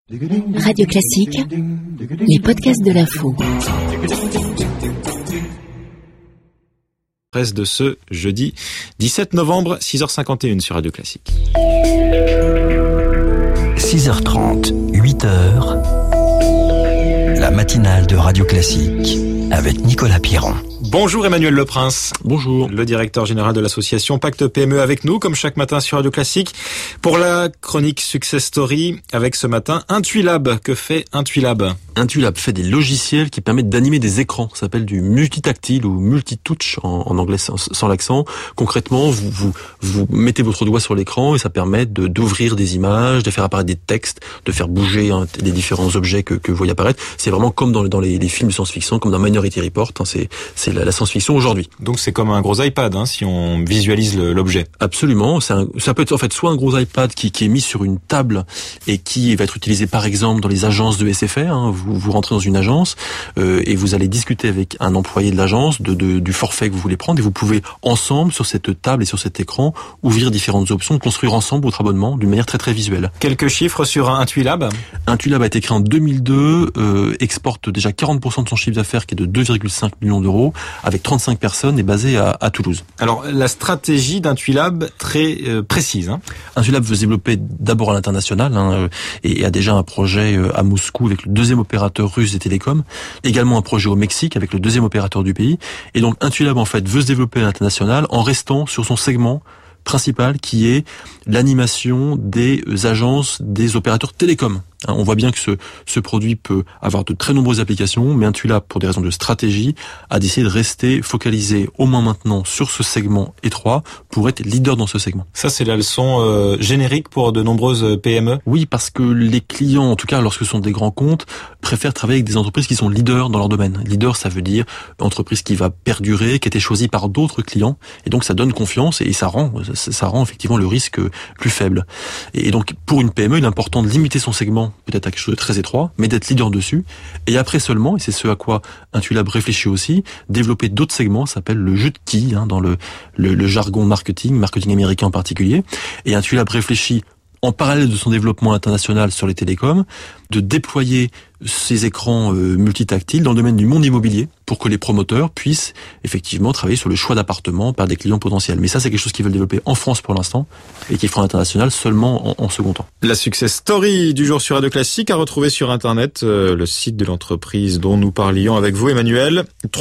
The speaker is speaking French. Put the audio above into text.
Radio Classique, les podcasts de l'info. Presse de ce jeudi 17 novembre, 6h51 sur Radio Classique. 6h30, 8h, la matinale de Radio Classique avec Nicolas Pierron. Bonjour Emmanuel Leprince. Bonjour. Le directeur général de l'association Pacte PME avec nous, comme chaque matin sur Radio Classique, pour la chronique Success Story avec ce matin Intuilab. Que fait Intuilab ? Intuilab fait des logiciels qui permettent d'animer des écrans. Ça s'appelle du multitactile ou multitouch en anglais sans l'accent. Concrètement, vous mettez votre doigt sur l'écran et ça permet d'ouvrir des images, de faire apparaître des textes, de faire bouger les différents objets que vous voyez apparaître. C'est vraiment comme dans les films de science-fiction, comme dans Minority Report. C'est la science-fiction aujourd'hui. Donc c'est comme un gros iPad, si on visualise l'objet. Absolument. Ça peut être en fait soit un gros iPad qui est mis sur une table et qui va être utilisé par exemple dans les agences de SFR. Vous rentrez dans une agence et vous allez discuter avec un employé de l'agence du forfait que vous voulez prendre et vous pouvez ensemble sur cette table et sur cet écran ouvrir différentes options, construire ensemble votre abonnement d'une manière très très visuelle. Quelques chiffres sur Intuilab. Intuilab a été créé en 2002, exporte déjà 40% de son chiffre d'affaires qui est de 2,5 millions d'euros avec 35 personnes et basé à Toulouse. Alors la stratégie d'Intuilab très précise. Intuilab veut se développer d'abord à l'international et a déjà un projet à Moscou avec le deuxième opérateur russe des télécoms, également un projet au Mexique avec le deuxième opérateur du pays. Et donc Intuilab en fait veut se développer à l'international en restant sur son segment principal qui est l'animation des agences des opérateurs télécoms. On voit bien que ce produit peut avoir de très nombreuses applications, mais Intuilab, pour des raisons de stratégie, a décidé de rester focalisé au moins maintenant sur ce segment étroit pour être leader dans ce segment. Ça, c'est la leçon générique pour de nombreuses PME. Oui, parce que les clients, en tout cas lorsque ce sont des grands comptes, préfèrent travailler avec des entreprises qui sont leaders dans leur domaine. Leader, ça veut dire entreprise qui va perdurer, qui a été choisie par d'autres clients, et donc ça donne confiance et ça rend effectivement le risque plus faible. Et donc pour une PME, il est important de limiter son segment peut-être à quelque chose de très étroit, mais d'être leader dessus. Et après seulement, et c'est ce à quoi Intuilab réfléchit aussi, développer d'autres segments, ça s'appelle le jeu de quilles, dans le jargon marketing américain en particulier. Et Intuilab réfléchit en parallèle de son développement international sur les télécoms, de déployer ces écrans multitactiles dans le domaine du monde immobilier pour que les promoteurs puissent effectivement travailler sur le choix d'appartements par des clients potentiels. Mais ça, c'est quelque chose qu'ils veulent développer en France pour l'instant et qui fera l'international seulement en second temps. La success story du jour sur Radio Classique à retrouver sur Internet, le site de l'entreprise dont nous parlions avec vous, Emmanuel.